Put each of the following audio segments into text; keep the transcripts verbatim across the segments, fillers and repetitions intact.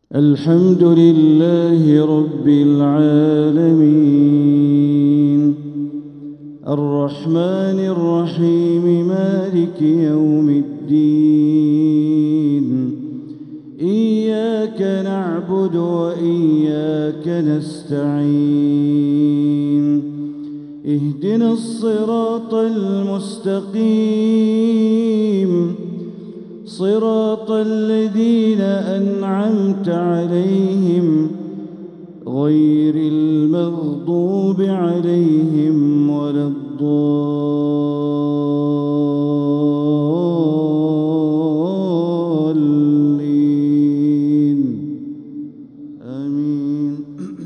الحمد لله رب العالمين الرحمن الرحيم مالك يوم الدين إياك نعبد وإياك نستعين اهدنا الصراط المستقيم صراط الذين أنعمت عليهم غير المغضوب عليهم ولا الضالين آمين.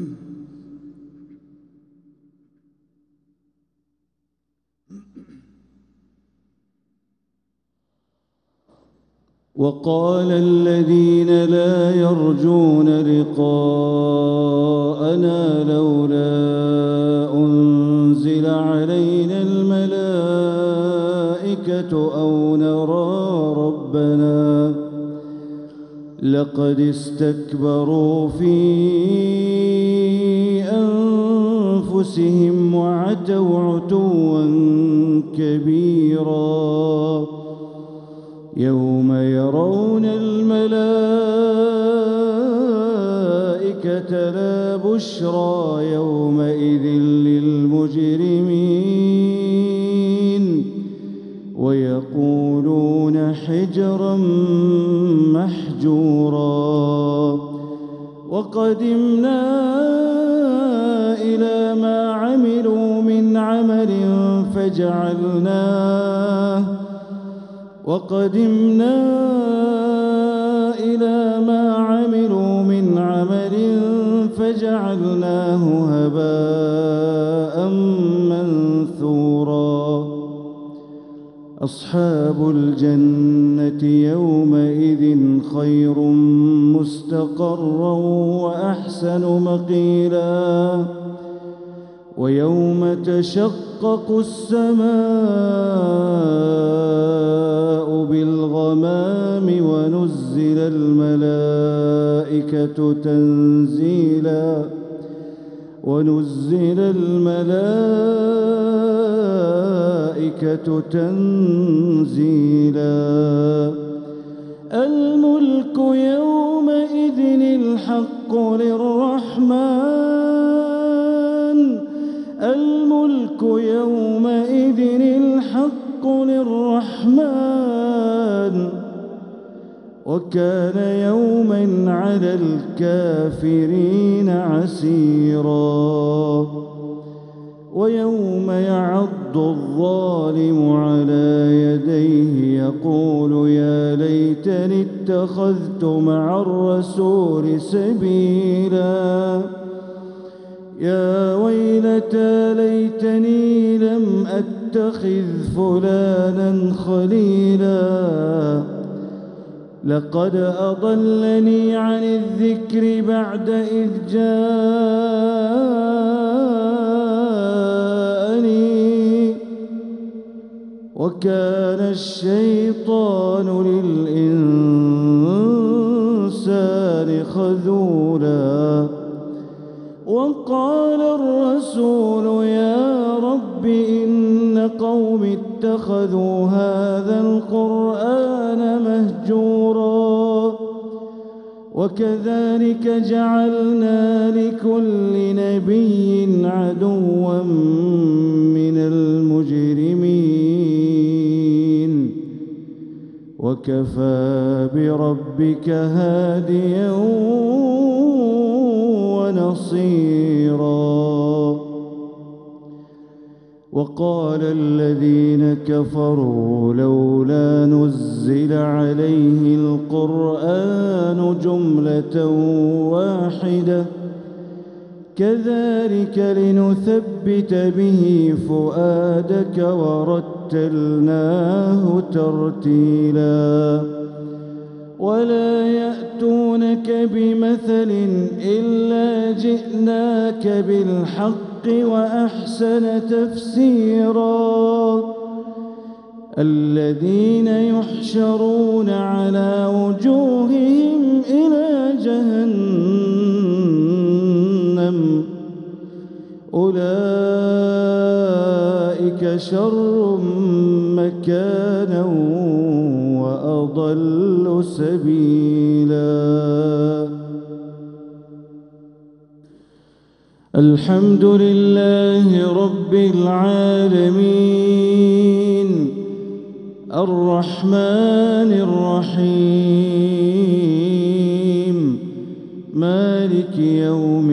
وقال الذين لا يرجون لقاءنا لولا أنزل علينا الملائكة أو نرى ربنا لقد استكبروا في أنفسهم وعتوا عتوا كبيرا يوم يرون الملائكة لا بشرى يومئذ للمجرمين ويقولون حجرا محجورا وقدمنا إلى ما عملوا من عمل فجعلناه وقدمنا إلى ما عملوا من عمل فجعلناه هباء منثورا أصحاب الجنة يومئذ خير مستقرا وأحسن مقيلا ويوم تشقق السماء بالغمام ونزل الملائكة تنزيلا ونزل الملائكة تنزيلا الملك يومئذ الحق للرحمن الملك يومئذ الحق للرحمن وكان يوما على الكافرين عسيرا ويوم يعض الظالم على يديه يقول يا ليتني اتخذت مع الرسول سبيلا يا ويلتى ليتني لم أتخذ فلانا خليلا لقد أضلني عن الذكر بعد إذ جاءني وكان الشيطان للإنسان خذولا وقال الرسول يا رب إن قوم اتخذوا هذا القرآن مهجورا وكذلك جعلنا لكل نبي عدوا من المجرمين وكفى بربك هاديا ونصيرا وقال الذين كفروا لولا نزل عليه القرآن جملة واحدة كذلك لنثبت به فؤادك ورتلناه ترتيلا ولا يأتونك بمثل إلا جئناك بالحق وأحسن تفسيرا الذين يحشرون على وجوههم إلى جهنم أولئك شر مكانا وأضل سبيلا. الحمد لله رب العالمين الرحمن الرحيم مالك يوم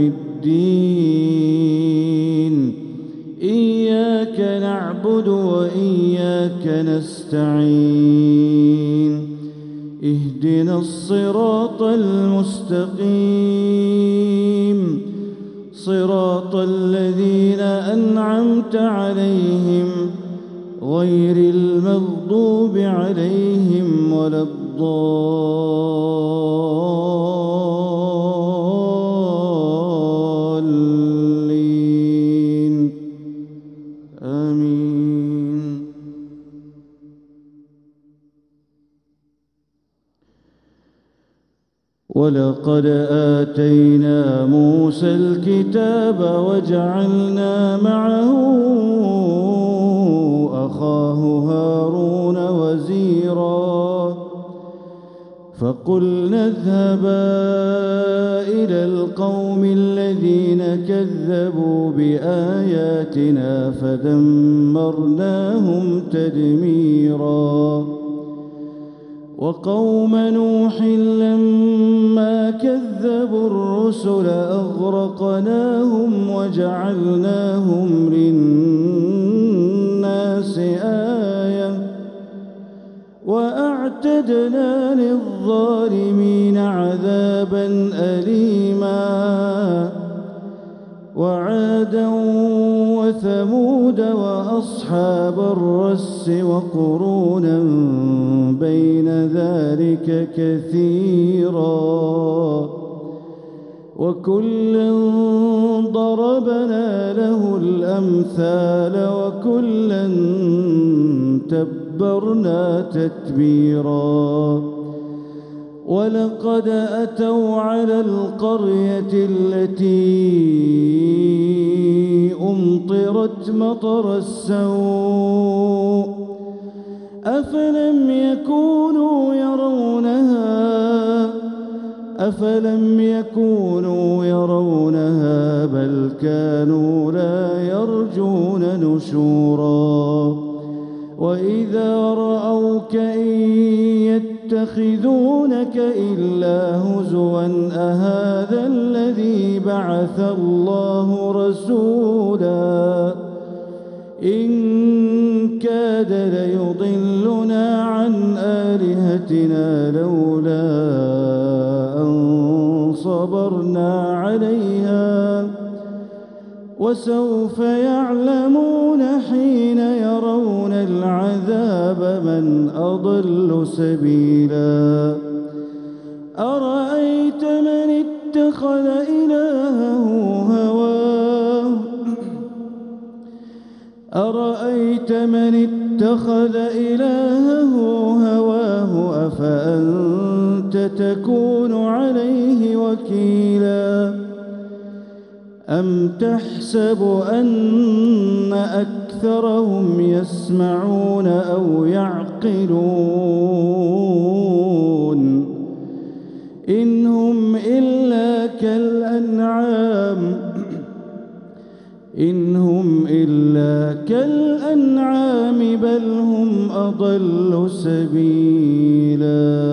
الدين. إياك نعبد وإياك نستعين. اهدنا الصراط المستقيم صراط الذين أنعمت عليهم غير المغضوب عليهم ولا الضالين. آمين. ولقد آتينا موسى الكتاب وجعلنا معه أخاه هارون وزيرا. فقلنا اذهبا إلى القوم الذين كذبوا بآياتنا فدمرناهم تدميرا. وقوم نوح لما كذبوا الرسل أغرقناهم وجعلناهم للناس آية وأعتدنا للظالمين عذابا أليما. وعادا وثمود وأصحاب الرس وقرونا بين ذلك كثيرا. وكلا ضربنا له الأمثال وكلا تبرنا تتبيرا. ولقد أتوا على القرية التي أمطرت مطر السوء أفلم يكونوا يرونها أفلم يكونوا يرونها بل كانوا لا يرجون نشورا. وإذا رأوك إن يتخذونك إلا هزوا أهذا الذي بعث الله رسولا إن كاد ليضلنا عن آلهتنا لولا أن صبرنا عليها. وسوف يعلمون حين يرون العذاب من أضل سبيلا. أرأيت من اتخذ إلهه هواه أرأيت من اتخذ إلهه هواه أفأنت تكون عليه وكيلا. أم تحسب أن أكثرهم يسمعون أو يعقلون إن هم إلا كالأنعام إن هم إلا كالأنعام بل هم أضل سبيلا.